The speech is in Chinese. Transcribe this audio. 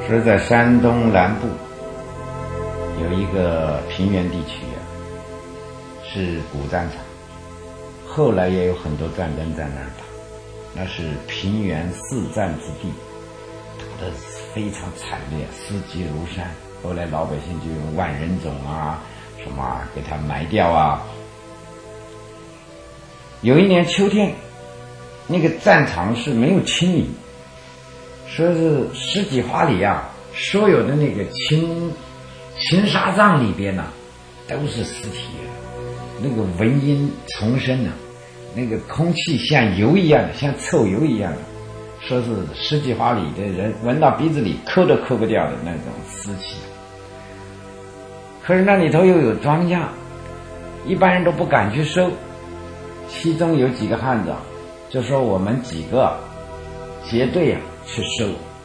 说在山东南部有一个平原地区是古战场，后来也有很多战争在那儿打，那是平原四战之地，打得非常惨烈，尸积如山。后来老百姓就用万人冢什么给它埋掉有一年秋天，那个战场是没有清理，说是十几华里所有的那个秦沙帐里边都是尸体，那个蚊蝇丛生那个空气像油一样的，像臭油一样的，说是十几华里的人闻到鼻子里抠都抠不掉的那种尸气。可是那里头又有庄稼，一般人都不敢去收。其中有几个汉子就说我们几个结队去收，